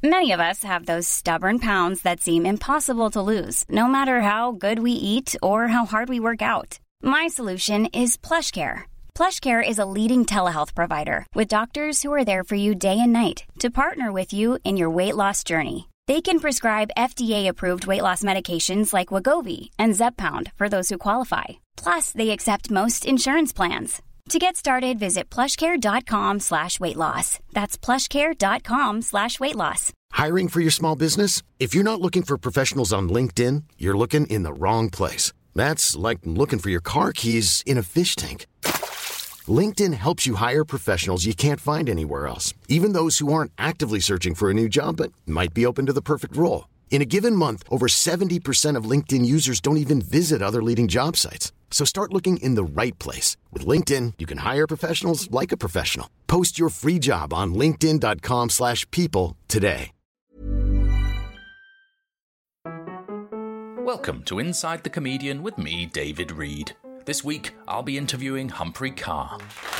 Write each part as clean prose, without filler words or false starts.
Many of us have those stubborn pounds that seem impossible to lose, no matter how good we eat or how hard we work out. My solution is PlushCare. PlushCare is a leading telehealth provider with doctors who are there for you day and night to partner with you in your weight loss journey. They can prescribe FDA-approved weight loss medications like Wegovy and Zepbound for those who qualify. Plus, they accept most insurance plans. To get started, visit plushcare.com/weightloss. That's plushcare.com/weightloss. Hiring for your small business? If you're not looking for professionals on LinkedIn, you're looking in the wrong place. That's like looking for your car keys in a fish tank. LinkedIn helps you hire professionals you can't find anywhere else, even those who aren't actively searching for a new job but might be open to the perfect role. In a given month, over 70% of LinkedIn users don't even visit other leading job sites. So start looking in the right place. With LinkedIn, you can hire professionals like a professional. Post your free job on linkedin.com/people today. Welcome to Inside the Comedian with me, David Reed. This week, I'll be interviewing Humphrey Ker.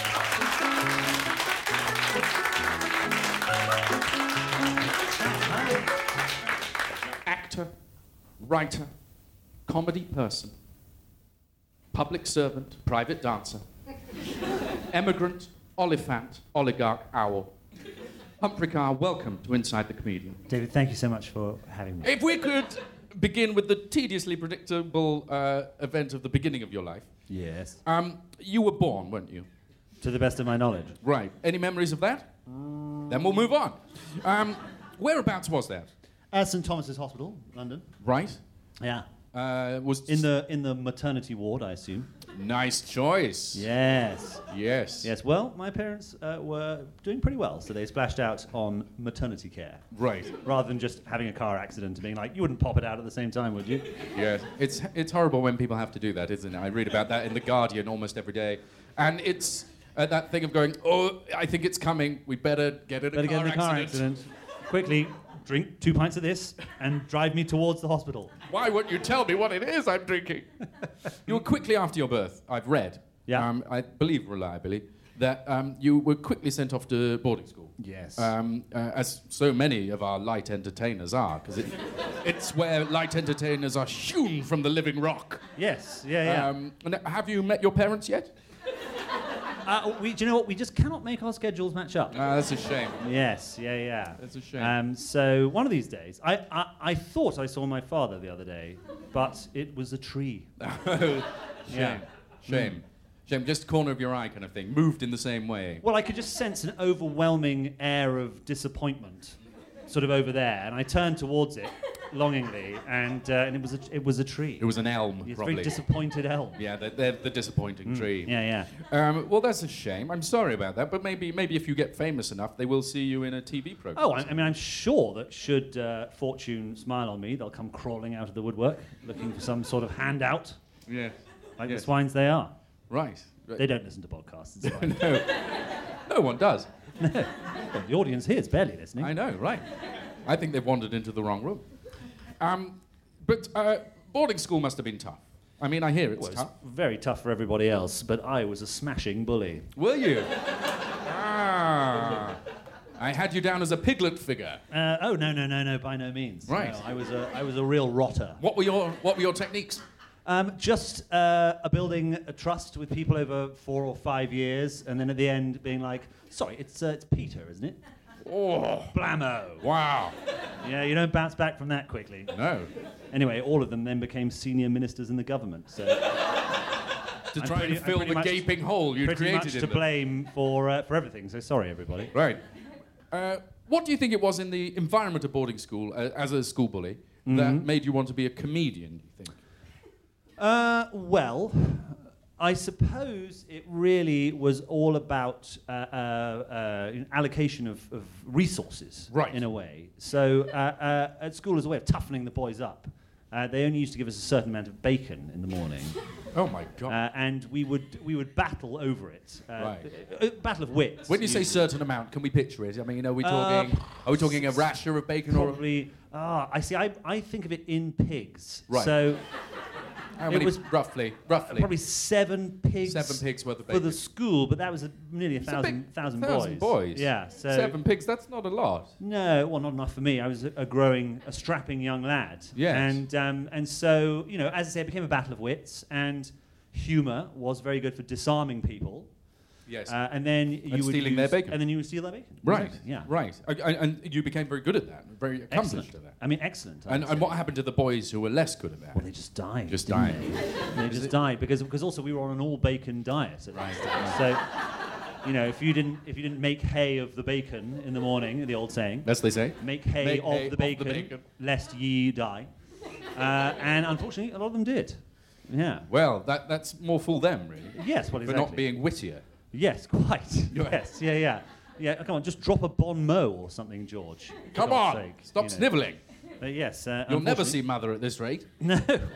Actor, writer, comedy person, public servant, private dancer, emigrant, oliphant, oligarch, owl. Humphrey Ker, welcome to Inside the Comedian. David, thank you so much for having me. If we could begin with the tediously predictable event of the beginning of your life. Yes. You were born, weren't you? To the best of my knowledge. Right. Any memories of that? Then we'll move on. Whereabouts was that? St Thomas's Hospital, London. Right. Yeah. Was in the maternity ward, I assume. Nice choice. Yes. Yes. Yes. Well, my parents were doing pretty well, so they splashed out on maternity care. Right. Rather than just having a car accident and being like, you wouldn't pop it out at the same time, would you? Yes. It's horrible when people have to do that, isn't it? I read about that in The Guardian almost every day. And it's that thing of going, oh, I think it's coming. We better get in a car accident. Quickly, drink 2 pints of this and drive me towards the hospital. Why won't you tell me what it is I'm drinking? You were quickly after your birth, I've read, I believe reliably, that you were quickly sent off to boarding school. Yes. As so many of our light entertainers are, because it's where light entertainers are hewn from the living rock. Yes, yeah. And have you met your parents yet? Do you know what? We just cannot make our schedules match up. That's a shame. Yes, yeah. That's a shame. So one of these days, I thought I saw my father the other day, but it was a tree. Shame. Just corner of your eye kind of thing. Moved in the same way. Well, I could just sense an overwhelming air of disappointment, sort of over there, and I turned towards it longingly, and it was a tree. It was an elm, It's a probably. very disappointed elm. Yeah, they're the disappointing tree. Yeah. Well, that's a shame. I'm sorry about that, but maybe if you get famous enough, they will see you in a TV program. Oh, I mean, I'm sure that should fortune smile on me, they'll come crawling out of the woodwork, looking for some sort of handout. Yeah. Like the swines they are. Right. They don't listen to podcasts. It's fine. No one does. No. Well, the audience here is barely listening. I know, right. I think they've wandered into the wrong room. But boarding school must have been tough. I mean, I hear it's tough. Very tough for everybody else, but I was a smashing bully. Were you? I had you down as a Piglet figure. No, by no means. Right. No, I was a real rotter. What were your techniques? Just building a trust with people over 4 or 5 years, and then at the end being like, sorry, it's Peter, isn't it? Oh, blammo! Wow. Yeah, you don't bounce back from that quickly. No. Anyway, all of them then became senior ministers in the government. So to try and fill the gaping hole you'd created in them. Pretty much to blame for everything. So sorry, everybody. Right. What do you think it was in the environment of boarding school as a school bully that made you want to be a comedian? Do you think? Well, I suppose it really was all about allocation of resources, right, in a way. So at school, as a way of toughening the boys up, they only used to give us a certain amount of bacon in the morning. Oh my God! And we would battle over it. Right. Battle of wits. When you say certain amount, can we picture it? I mean, are we talking a rasher of bacon probably, or? I see. I think of it in pigs. Right. So. How many? Roughly. Probably 7 pigs. 7 pigs worth of for bacon. the school, but that was nearly a thousand boys. 1,000 boys. Yeah. So 7 pigs. That's not a lot. No, well, not enough for me. I was a strapping young lad. Yes. And so, you know, as I say, it became a battle of wits, and humour was very good for disarming people. Yes. And then you would stealing their bacon. And then you would steal their bacon. Right. Exactly, yeah. Right. And you became very good at that. Very accomplished at that. I mean, excellent. And what happened to the boys who were less good at that? Well, they just died. Just didn't died. They just died because also we were on an all bacon diet at that stage. So, you know, if you didn't make hay of the bacon in the morning, the old saying. As they say. Make hay of the bacon, lest ye die. And unfortunately, a lot of them did. Yeah. Well, that's more fool them, really. Yes. Well, exactly. For not being wittier. Yes, quite. Yes. Yeah. Yeah, come on, just drop a bon mot or something, George. Come on, stop snivelling. Yes. You'll never see Mother at this rate. No.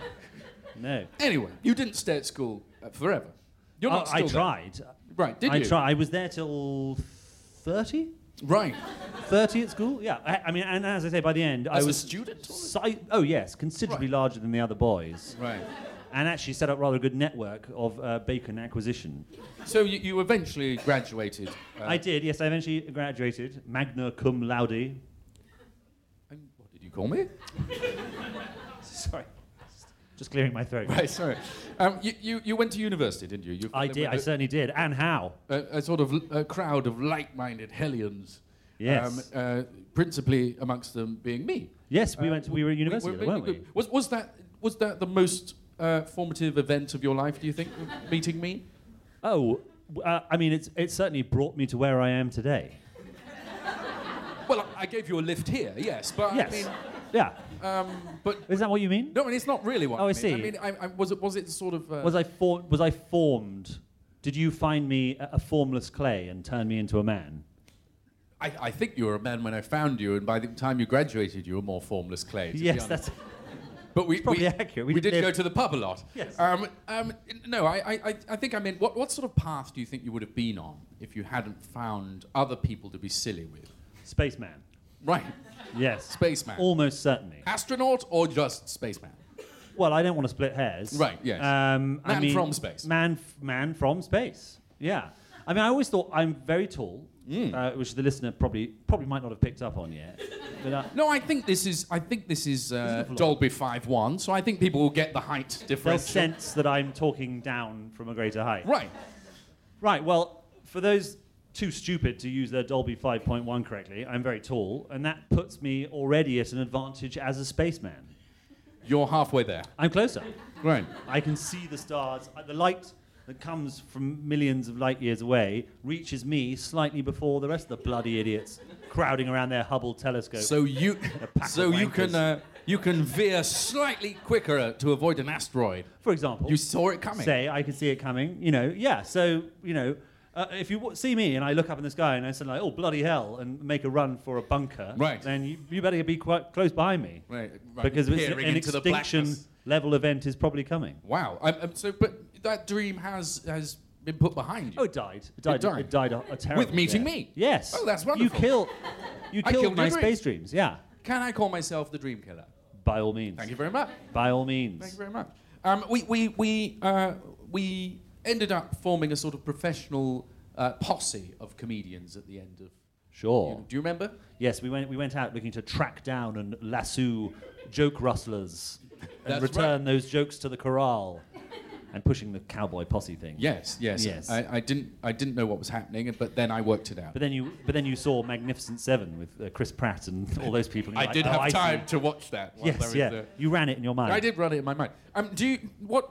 Anyway, you didn't stay at school forever. You're not still I tried. There. Right, did you? I tried. I was there till 30. Right. 30 at school? Yeah. I mean, and as I say, by the end, I was a student? Oh, yes, considerably larger than the other boys. Right. And actually set up rather a good network of bacon acquisition. So you eventually graduated? I did, yes. I eventually graduated, magna cum laude. And what did you call me? Sorry. Just clearing my throat. Right, sorry. You went to university, didn't you? I did, I certainly did. And how? A sort of a crowd of like-minded hellions. Yes. Principally amongst them being me. Yes, we were at university, weren't we? Was that the most formative event of your life, do you think, meeting me? Oh, I mean, it certainly brought me to where I am today. Well, I gave you a lift here, yes, but yes. I mean... Yeah. But is that what you mean? No, I mean, it's not really what I mean. I see. I mean, was it sort of... Was I formed? Did you find me a formless clay and turn me into a man? I think you were a man when I found you, and by the time you graduated, you were more formless clay. Yes, that's... But we probably accurate. We did go to the pub a lot. Yes. No, I think I meant, what sort of path do you think you would have been on if you hadn't found other people to be silly with? Spaceman. Right. Yes. Spaceman. Almost certainly. Astronaut or just spaceman? Well, I don't want to split hairs. Right, yes. Man from space. Man from space. Yeah. I mean, I always thought I'm very tall, which the listener probably might not have picked up on yet. But, no, I think this is Dolby 5.1, so I think people will get the height differential. They'll sense that I'm talking down from a greater height. Right. Right. Well, for those too stupid to use their Dolby 5.1 correctly, I'm very tall, and that puts me already at an advantage as a spaceman. You're halfway there. I'm closer. Right. I can see the stars. The light that comes from millions of light years away reaches me slightly before the rest of the bloody idiots crowding around their Hubble telescope. So you can veer slightly quicker to avoid an asteroid. For example. You saw it coming. Say I could see it coming. You know, yeah. So, you know, if you see me and I look up in the sky and I say like, oh, bloody hell, and make a run for a bunker, right, then you better be quite close behind me. Right. Because an extinction level event is probably coming. Wow. But that dream has been put behind you. Oh, it died. It died a terrible with meeting death. me? Yes. Oh, that's wonderful. You killed my space dreams, yeah. Can I call myself the dream killer? By all means. Thank you very much. By all means. Thank you very much. We ended up forming a sort of professional posse of comedians at the end of... Sure. Do you remember? Yes, we went out looking to track down and lasso joke rustlers and return those jokes to the corral. And pushing the cowboy posse thing. Yes. I didn't know what was happening, but then I worked it out. But then you saw Magnificent Seven with Chris Pratt and all those people. I did have time to watch that. Yes, yeah. You ran it in your mind. I did run it in my mind. What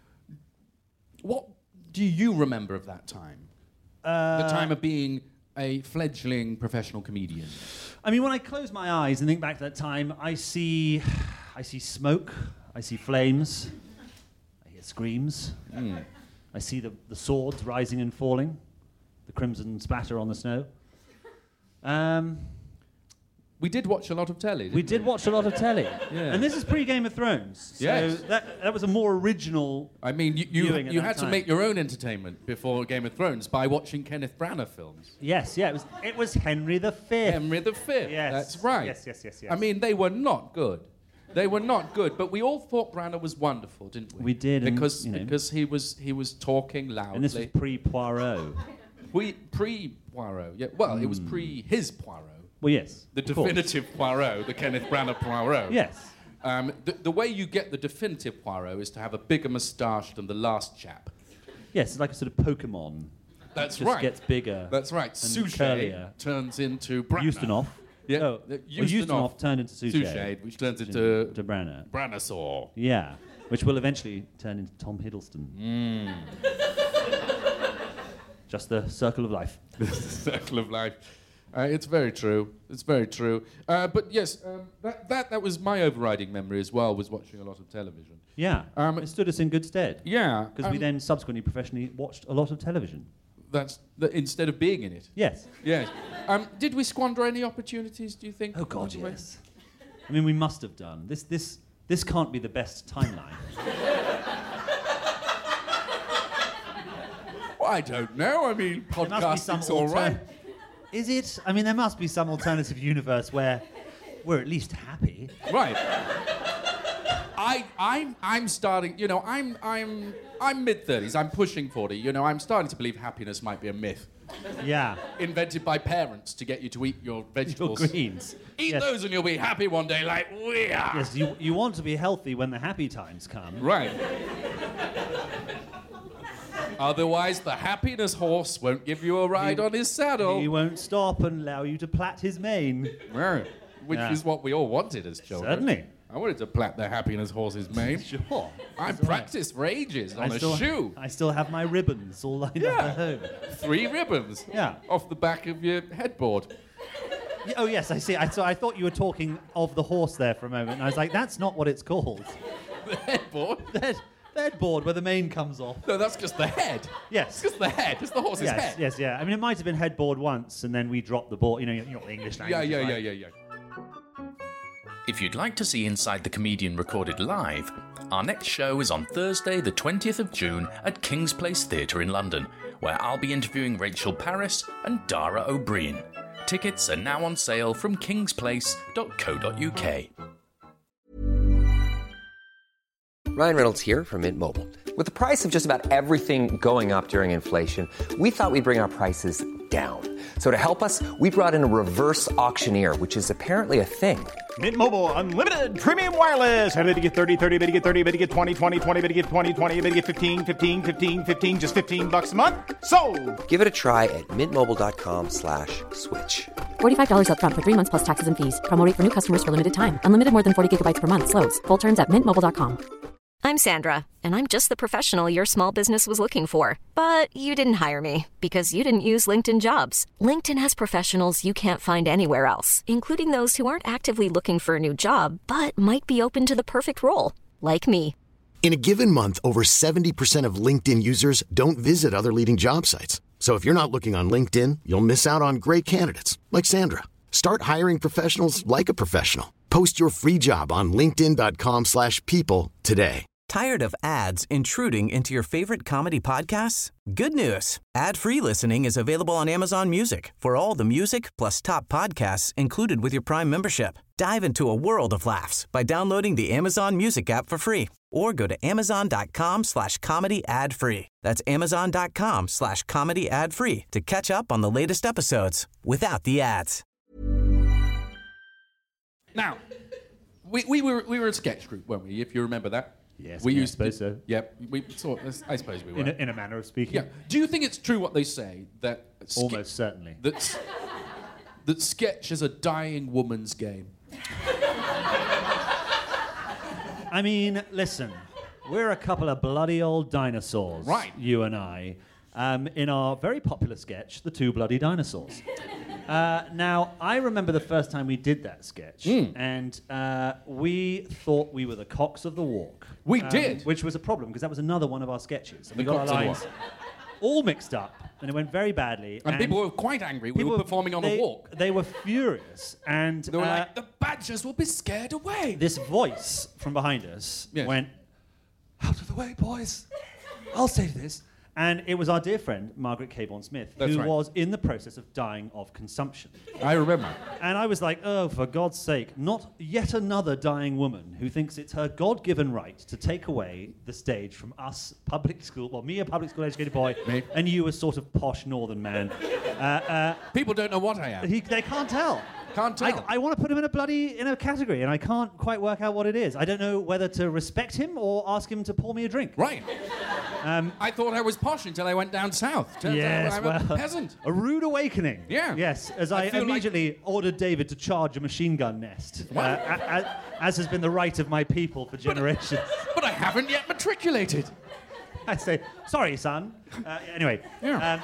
do you remember of that time? The time of being a fledgling professional comedian. I mean, when I close my eyes and think back to that time, I see smoke, I see flames. Screams. I see the swords rising and falling, the crimson spatter on the snow. We did watch a lot of telly. We did watch a lot of telly, yeah. And this is pre-Game of Thrones. So yes. that was a more original. I mean, you had to make your own entertainment before Game of Thrones by watching Kenneth Branagh films. Yes, yeah, it was Henry V. Henry V. Yes, that's right. Yes. I mean, they were not good. They were not good, but we all thought Branagh was wonderful, didn't we? We did, and, because you know. because he was talking loudly. And this was pre-Poirot. Pre-Poirot, yeah. Well, it was his Poirot. Well, yes. The of course. definitive Poirot, the Kenneth Branagh Poirot. Yes. The way you get the definitive Poirot is to have a bigger moustache than the last chap. Yes, it's like a sort of Pokemon. That's Just right. gets bigger. That's right. and Suchet curlier. turns into Branagh. Ustinov. Yeah. Oh, Ustinov turned into Suchet. Suchet, which turns into to Branagh. Branagh. Yeah, which will eventually turn into Tom Hiddleston. Just the circle of life. The circle of life. It's very true. It's very true. But yes, that was my overriding memory as well, was watching a lot of television. Yeah, it stood us in good stead. Yeah. Because we then subsequently professionally watched a lot of television. Instead of being in it. Yes. Yes. Did we squander any opportunities, do you think? Oh, God, yes. I mean, we must have done. This can't be the best timeline. Well, I don't know. I mean, podcasting's all right. Is it? I mean, there must be some alternative universe where we're at least happy. Right. I'm starting, you know, I'm mid-30s, I'm pushing 40, you know, I'm starting to believe happiness might be a myth. Yeah. Invented by parents to get you to eat your vegetables. Your greens. Eat Yes. those and you'll be happy one day like we are. Yes, you want to be healthy when the happy times come. Right. Otherwise, the happiness horse won't give you a ride on his saddle. He won't stop and allow you to plait his mane. Right. Which Yeah. is what we all wanted as children. Certainly. I wanted to plait the happiness horse's mane. Sure. I practiced for ages on a shoe. I still have my ribbons all lined up at home. 3 ribbons. Yeah. Off the back of your headboard. Oh, yes, I see. I thought you were talking of the horse there for a moment, and I was like, that's not what it's called. The headboard? The headboard where the mane comes off. No, that's just the head. Yes. It's just the head. It's the horse's head. Yes, yeah. I mean, it might have been headboard once, and then we dropped the board. You know what the English language is like. Yeah. If you'd like to see Inside the Comedian recorded live, our next show is on Thursday, the 20th of June at King's Place Theatre in London, where I'll be interviewing Rachel Parris and Dara O'Brien. Tickets are now on sale from kingsplace.co.uk. Ryan Reynolds here from Mint Mobile. With the price of just about everything going up during inflation, we thought we'd bring our prices down. So to help us, we brought in a reverse auctioneer, which is apparently a thing. Mint Mobile Unlimited Premium Wireless. How to get 30, 30, bit to get 30, bit to get 20, 20, 20, bit to get 20, 20, bit to get 15, 15, 15, 15, just $15 a month? Sold! Give it a try at mintmobile.com/switch. $45 up front for 3 months plus taxes and fees. Promo rate for new customers for limited time. Unlimited more than 40 gigabytes per month. Slows full terms at mintmobile.com. I'm Sandra, and I'm just the professional your small business was looking for. But you didn't hire me because you didn't use LinkedIn Jobs. LinkedIn has professionals you can't find anywhere else, including those who aren't actively looking for a new job, but might be open to the perfect role, like me. In a given month, over 70% of LinkedIn users don't visit other leading job sites. So if you're not looking on LinkedIn, you'll miss out on great candidates like Sandra. Start hiring professionals like a professional. Post your free job on linkedin.com/people today. Tired of ads intruding into your favorite comedy podcasts? Good news. Ad-free listening is available on Amazon Music for all the music plus top podcasts included with your Prime membership. Dive into a world of laughs by downloading the Amazon Music app for free or go to amazon.com/comedy ad-free. That's amazon.com/comedy ad-free to catch up on the latest episodes without the ads. Now, we were a sketch group, weren't we? If you remember that. Yes, we yeah, used I suppose so. Yep, I suppose we were. In a manner of speaking. Yeah. Do you think it's true what they say that Almost certainly. that sketch is a dying woman's game? I mean, listen, we're a couple of bloody old dinosaurs, Right. You and I, in our very popular sketch, The Two Bloody Dinosaurs. Now, I remember the first time we did that sketch, and we thought we were the cocks of the walk. We did. Which was a problem, because that was another one of our sketches. And we The got our cocks of the lines all mixed up, and it went very badly. And people were quite angry. We were performing on a walk. They were furious, and They were like, the badgers will be scared away. this voice from behind us Yes. went, "Out of the way, boys. I'll save this." And it was our dear friend, Margaret Cabourn Smith, who was in the process of dying of consumption. I remember. And I was like, oh, for God's sake, not yet another dying woman who thinks it's her God-given right to take away the stage from us public school, well, me, a public school-educated boy, and you, a sort of posh northern man. People don't know what I am. They can't tell. Can't tell. I want to put him in a category, and I can't quite work out what it is. I don't know whether to respect him or ask him to pour me a drink. Right. I thought I was posh until I went down south. Turns out I'm a peasant. A rude awakening. Yeah. Yes, as I immediately ordered David to charge a machine gun nest, as has been the right of my people for generations. But I haven't yet matriculated. I say, sorry, son. Anyway. Yeah.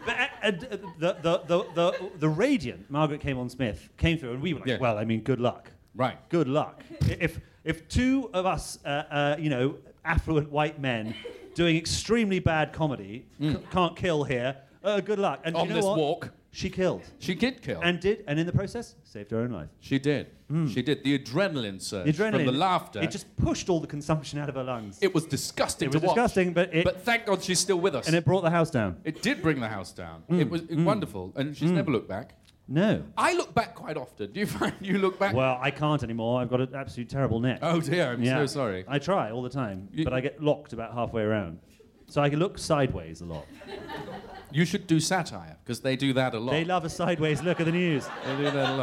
The radiant Margaret Cabourn Smith came through, and we were like, well, I mean, good luck. Right. Good luck. If two of us, affluent white men doing extremely bad comedy can't kill here, good luck. And on you know this what? walk. She killed. She did kill. And in the process, saved her own life. She did. She did. The adrenaline surge from the laughter. It just pushed all the consumption out of her lungs. It was disgusting to watch. disgusting, but thank God she's still with us. And it brought the house down. It did bring the house down. It was wonderful. And she's never looked back. No. I look back quite often. Do you find you look back? Well, I can't anymore. I've got an absolute terrible neck. Oh, dear. I'm so sorry. I try all the time, but I get locked about halfway around. So I can look sideways a lot. You should do satire, because they do that a lot. They love a sideways look at the news. They do that a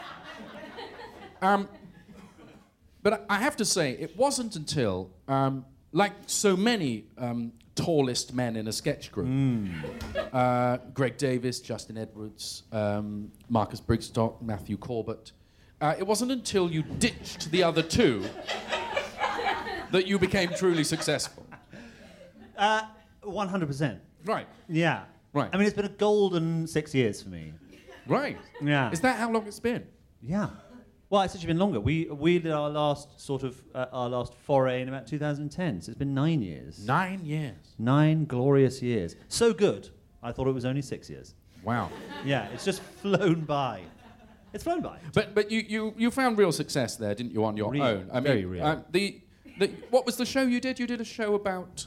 lot. But I have to say, it wasn't until, like so many tallest men in a sketch group, Greg Davis, Justin Edwards, Marcus Brigstock, Matthew Corbett, it wasn't until you ditched the other two that you became truly successful. 100%. Right. Yeah. Right. I mean, it's been a golden 6 years for me. Right. Yeah. Is that how long it's been? Yeah. Well, it's actually been longer. We did our last foray in about 2010, so it's been 9 years. 9 years. 9 glorious years. So good, I thought it was only 6 years. Wow. Yeah, it's just flown by. It's flown by. But you found real success there, didn't you, on your own? I mean, very real. What was the show you did? You did a show about...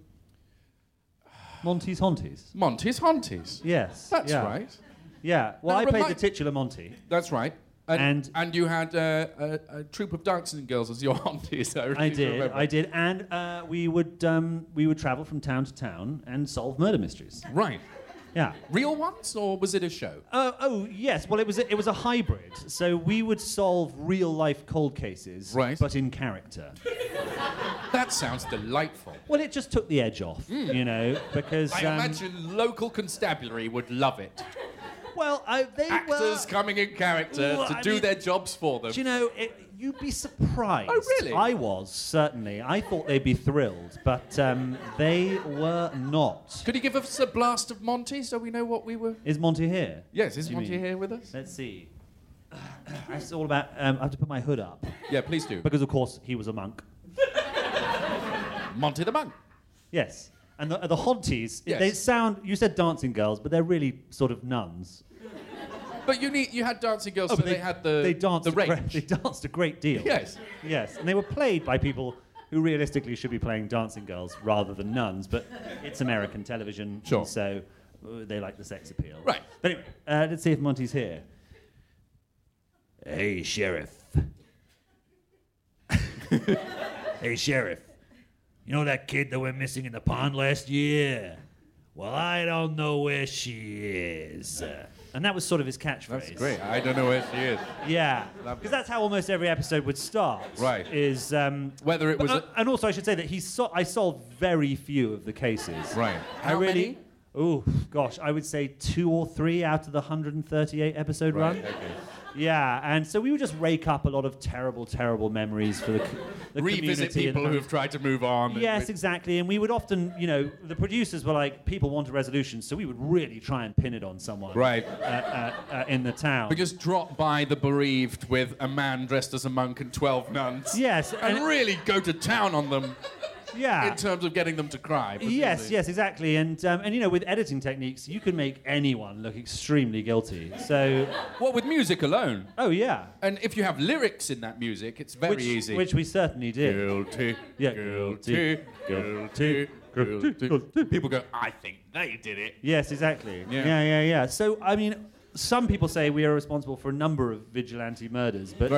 Monty's Honties. Monty's Honties. Yes. That's right. Yeah. Well, I played the titular Monty. That's right. And you had a troupe of dancing girls as your Honties. I did. And we would travel from town to town and solve murder mysteries. Right. Yeah. Real ones, or was it a show? Oh yes. Well, it was a hybrid. So we would solve real life cold cases, right, but in character. That sounds delightful. Well, it just took the edge off, because I imagine local constabulary would love it. Well, actors coming in character to do their jobs for them. Do you know, you'd be surprised. Oh, really? I was, certainly. I thought they'd be thrilled, but they were not. Could you give us a blast of Monty so we know what we were... Is Monty here? Yes, is Monty here with us? Let's see. It's all about... I have to put my hood up. Yeah, please do. Because, of course, he was a monk. Monty the Monk. Yes. And the Honties, yes. They sound... You said dancing girls, but they're really sort of nuns. But you had dancing girls, so they had the range. They danced a great deal. Yes. Yes, and they were played by people who realistically should be playing dancing girls rather than nuns, but it's American television, sure. So they like the sex appeal. Right. But anyway, let's see if Monty's here. Hey, Sheriff. Hey, Sheriff. You know that kid that went missing in the pond last year? Well, I don't know where she is. And that was sort of his catchphrase. That's great. I don't know where she is. Yeah, because that's how almost every episode would start. Right. Is whether it was, and also I should say that I solved very few of the cases. Right. How many? Oh gosh, I would say 2 or 3 out of the 138 episode run. Okay. Yeah, and so we would just rake up a lot of terrible, terrible memories for the revisit community. People who've tried to move on. Yes, exactly. And we would often, the producers were like, people want a resolution, so we would really try and pin it on someone. Right. In the town. Because drop by the bereaved with a man dressed as a monk and 12 nuns. Yes. And really go to town on them. Yeah. In terms of getting them to cry. Yes, exactly. And with editing techniques, you can make anyone look extremely guilty. So. Well, with music alone. Oh, yeah. And if you have lyrics in that music, it's very easy. Which we certainly did. Guilty. Yeah. Guilty. Guilty. People go, I think they did it. Yes, exactly. Yeah. Yeah. So, I mean, some people say we are responsible for a number of vigilante murders, but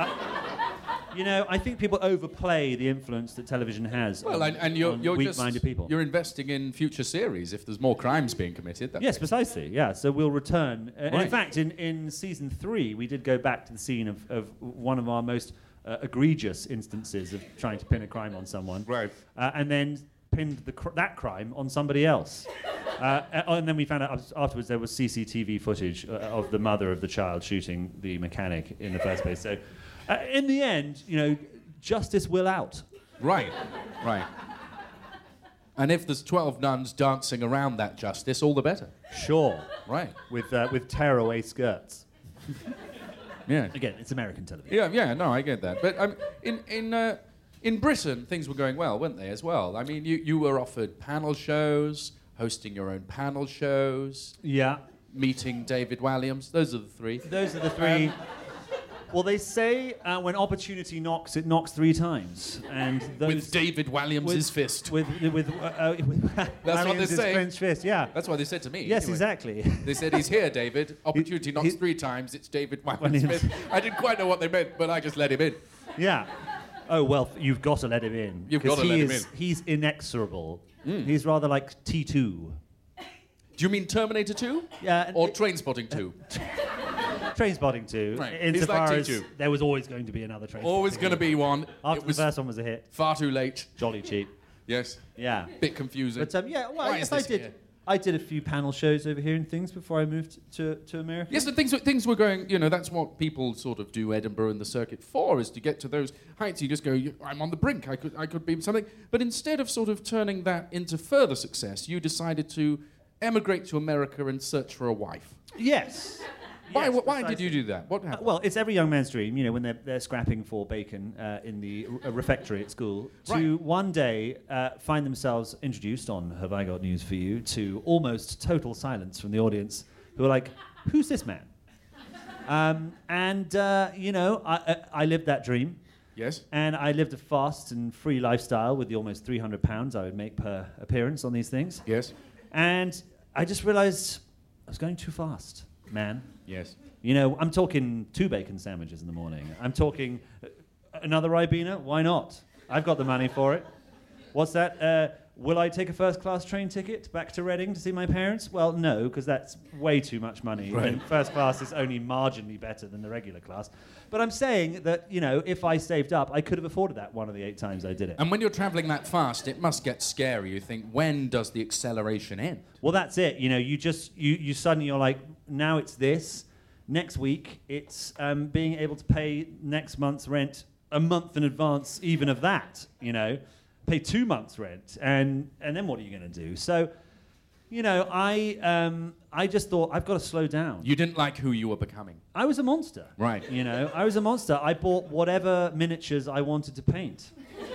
I think people overplay the influence that television has on you're weak-minded people. You're investing in future series if there's more crimes being committed. Yes, precisely. Yeah, so we'll return. In fact, in season 3, we did go back to the scene of one of our most egregious instances of trying to pin a crime on someone, right? And then pinned that crime on somebody else. And then we found out afterwards there was CCTV footage of the mother of the child shooting the mechanic in the first place. So, in the end, justice will out. Right. And if there's 12 nuns dancing around that justice, all the better. Sure. Right. With tearaway skirts. Yeah. Again, it's American television. Yeah. No, I get that. But in Britain, things were going well, weren't they, as well? I mean, you were offered panel shows, hosting your own panel shows. Yeah. Meeting David Walliams. Those are the three. Well, they say when opportunity knocks, it knocks 3 times. And with David Walliams' fist. With That's what they say. French fist, yeah. That's what they said to me. Yes, anyway. exactly. They said, he's here, David. Opportunity knocks 3 times. It's David Walliams' fist. I didn't quite know what they meant, but I just let him in. Yeah. Oh, well, you've got to let him in. You've got to let him in. He's inexorable. He's rather like T2. Do you mean Terminator 2? Yeah. Or Trainspotting 2? Trainspotting 2. Right. Insofar He's like as T2. there was always going to be another Trainspotting. Always going to be one. After the first one was a hit. Far too late. Jolly cheap. Yes. Yeah. Bit confusing. But yes, I did a few panel shows over here and things before I moved to America. Yes, but things were going, that's what people sort of do Edinburgh and the circuit for, is to get to those heights. You just go, I'm on the brink, I could be something. But instead of sort of turning that into further success, you decided to emigrate to America and search for a wife. Yes. Why did you do that? What happened? Well, it's every young man's dream, when they're scrapping for bacon in the refectory at school, to one day find themselves introduced on Have I Got News For You to almost total silence from the audience, who are like, who's this man? I lived that dream. Yes. And I lived a fast and free lifestyle with the almost £300 I would make per appearance on these things. Yes. And I just realized I was going too fast, man. Yes. I'm talking 2 bacon sandwiches in the morning. I'm talking another Ribena. Why not? I've got the money for it. What's that? Will I take a first-class train ticket back to Reading to see my parents? Well, no, because that's way too much money. Right. And first class is only marginally better than the regular class. But I'm saying that, if I saved up, I could have afforded that one of the 8 times I did it. And when you're travelling that fast, it must get scary. You think, when does the acceleration end? Well, that's it. You suddenly you're like, now it's this. Next week, it's being able to pay next month's rent a month in advance, even of that. Pay 2 months' rent, and then what are you going to do? So, I just thought I've got to slow down. You didn't like who you were becoming. I was a monster. Right. I was a monster. I bought whatever miniatures I wanted to paint.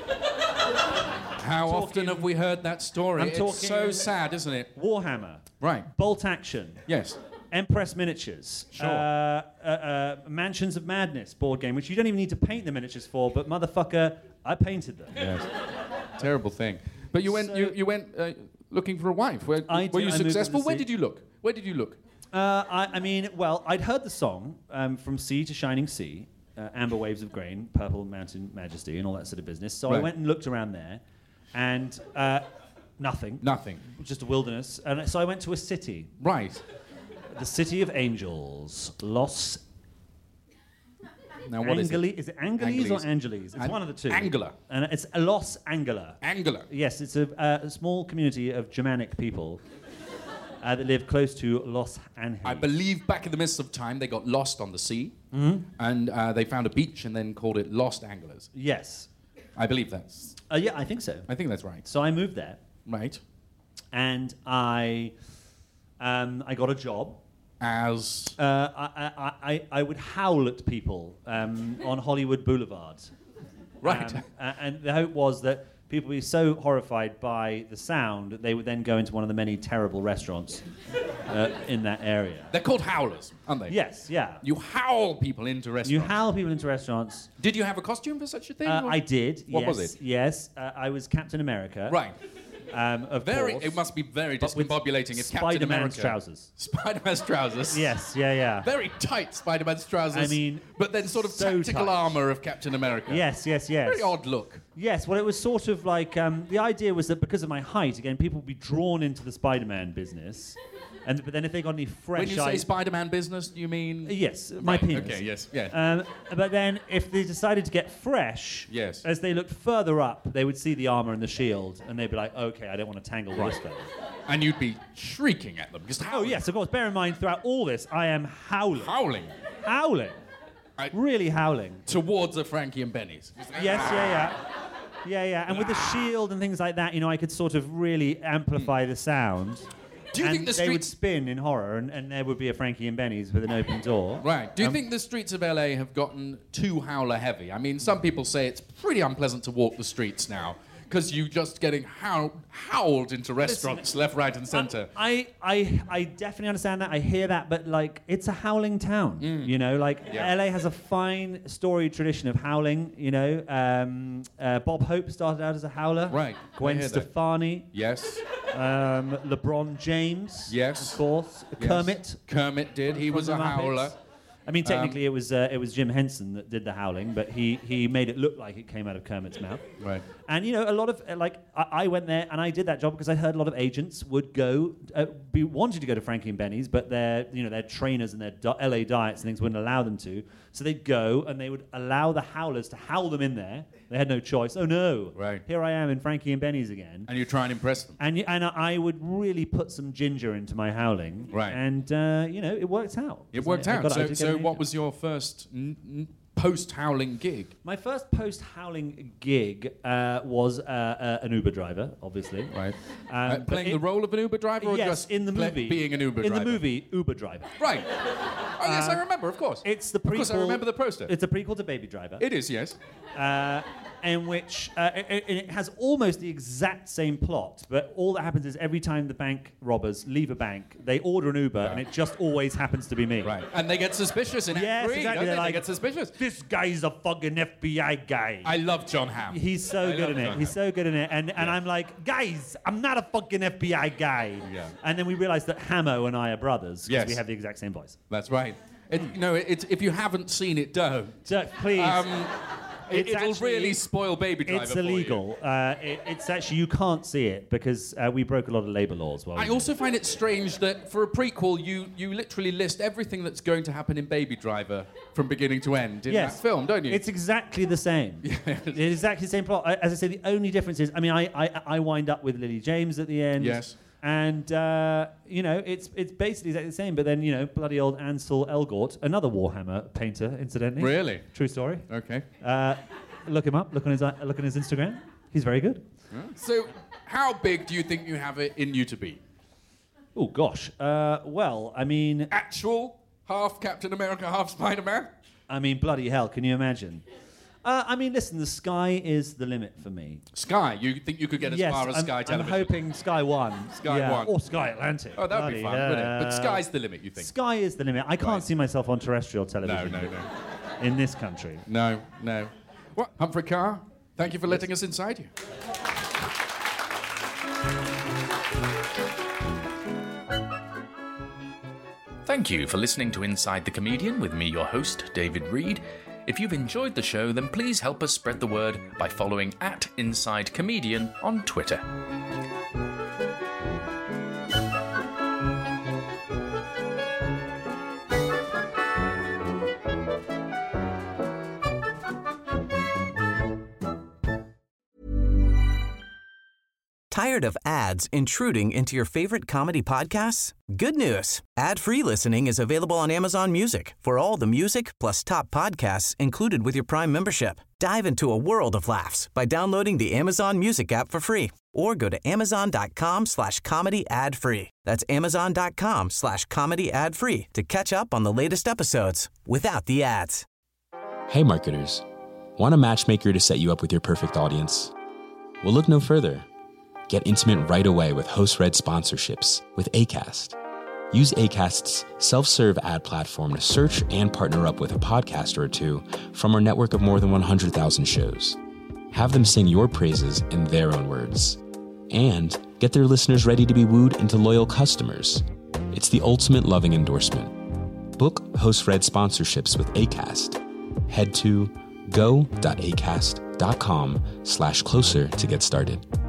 How often have we heard that story? It's so sad, isn't it? Warhammer. Right. Bolt Action. Yes. Empress Miniatures. Sure. Mansions of Madness board game, which you don't even need to paint the miniatures for, but motherfucker, I painted them. Yes. Terrible thing. But you went looking for a wife. Were you successful? Where did you look? I'd heard the song From Sea to Shining Sea, Amber Waves of Grain, Purple Mountain Majesty, and all that sort of business. So I went and looked around there, and nothing. Nothing. Just a wilderness. And so I went to a city. Right. The City of Angels, Los. Now what is it? Is it Angeles or Angeles? It's one of the two. Angela. And it's Los Angela. Angela. Yes, it's a small community of Germanic people that live close to Los Angeles. I believe back in the midst of time they got lost on the sea, and they found a beach and then called it Lost Anglers. Yes. I believe that's... yeah, I think so. I think that's right. So I moved there. Right. And I got a job. As? I would howl at people on Hollywood Boulevard. Right. And the hope was that people would be so horrified by the sound that they would then go into one of the many terrible restaurants in that area. They're called howlers, aren't they? Yes, yeah. You howl people into restaurants. You howl people into restaurants. Did you have a costume for such a thing? I did. What was it? Yes. I was Captain America. Right. Of Very. course. It must be very But with discombobulating if Captain Spider-Man's America... trousers. Spider-Man's trousers. Yes, yeah. Very tight Spider-Man's trousers. I mean, but then sort of so tactical tight. armor of Captain America. Yes. Very odd look. Yes, well, it was sort of like the idea was that because of my height, again, people would be drawn into the Spider-Man business, but then if they got any fresh, When you say Spider-Man business, do you mean? Yes, my penis. Okay, yes, yeah. But then if they decided to get fresh, Yes. as they looked further up, they would see the armor and the shield, and they'd be like, okay, I don't want to tangle with this fella. And you'd be shrieking at them. Just Oh, yes, of course. Bear in mind, throughout all this, I am howling. Howling. Really howling. Towards a Frankie and Benny's. Yes, yeah. And with the shield and things like that, I could sort of really amplify the sound. Do you think the they would streets... spin in horror, and there would be a Frankie and Benny's with an open door. Right. Do you think the streets of LA have gotten too howler heavy? I mean, some people say it's pretty unpleasant to walk the streets now because you're just getting howled into restaurants left, right, and centre. I definitely understand that. I hear that, but like, it's a howling town. LA has a fine storied tradition of howling. Bob Hope started out as a howler. Right. Gwen Stefani. Yes. LeBron James. Yes. Of course. Yes. Kermit did. He was a howler. I mean, technically, it was Jim Henson that did the howling, but he made it look like it came out of Kermit's mouth. Right. And a lot of I went there and I did that job because I heard a lot of agents would go be wanting to go to Frankie and Benny's, but their trainers and their LA diets and things wouldn't allow them to. So they'd go and they would allow the howlers to howl them in there. They had no choice. Oh no! Right. Here I am in Frankie and Benny's again. And you try and impress them. And I would really put some ginger into my howling. Right. And it worked out. It worked out. So what was your first post-howling gig? My first post-howling gig was an Uber driver, obviously. Right. Playing the role of an Uber driver, or just in the movie, being an Uber driver? In the movie, Uber Driver. Right. Oh yes, I remember. Of course. It's the prequel. Of course, I remember the poster. It's a prequel to Baby Driver. It is, yes. In which it has almost the exact same plot, but all that happens is every time the bank robbers leave a bank, they order an Uber, and it just always happens to be me. Right. And they get suspicious in Yes, Act 3, exactly. don't they? Like, They get suspicious. This guy's a fucking FBI guy. I love John Hamm. He's so good in it. He's so good in it. And I'm like, guys, I'm not a fucking FBI guy. Yeah. And then we realised that Hamo and I are brothers because Yes. we have the exact same voice. That's right. If you haven't seen it, don't. Please. It'll really spoil Baby Driver. It's illegal. It's actually, you can't see it because we broke a lot of labour laws. I also find it strange that for a prequel, you literally list everything that's going to happen in Baby Driver from beginning to end in that film, don't you? It's exactly the same. It's exactly the same plot. As I say, the only difference is, I wind up with Lily James at the end. Yes. And, it's basically exactly the same, but then, bloody old Ansel Elgort, another Warhammer painter, incidentally. Really? True story. Okay. Look him up. Look on his Instagram. He's very good. So, how big do you think you have it in you to be? Oh, gosh. Well, I mean... Actual? Half Captain America, half Spider-Man? I mean, bloody hell, can you imagine? Listen, the sky is the limit for me. Sky? You think you could get as far as Sky Television? I'm hoping Sky One. Sky One. Or Sky Atlantic. Oh, that would be fun, wouldn't it? But Sky's the limit, you think? Sky is the limit. I can't see myself on terrestrial television. No. In this country. No. Well, Humphrey Carr, thank you for letting us inside you. Thank you for listening to Inside the Comedian with me, your host, David Reed. If you've enjoyed the show, then please help us spread the word by following @InsideComedian on Twitter. Tired of ads intruding into your favorite comedy podcasts? Good news. Ad-free listening is available on Amazon Music for all the music plus top podcasts included with your Prime membership. Dive into a world of laughs by downloading the Amazon Music app for free or go to amazon.com/comedy ad-free. That's amazon.com/comedy ad-free to catch up on the latest episodes without the ads. Hey marketers, want a matchmaker to set you up with your perfect audience? Well, look no further. Get intimate right away with host-read sponsorships with Acast. Use Acast's self-serve ad platform to search and partner up with a podcaster or two from our network of more than 100,000 shows. Have them sing your praises in their own words. and get their listeners ready to be wooed into loyal customers. It's the ultimate loving endorsement. Book Host Red sponsorships with Acast. Head to go.acast.com/closer to get started.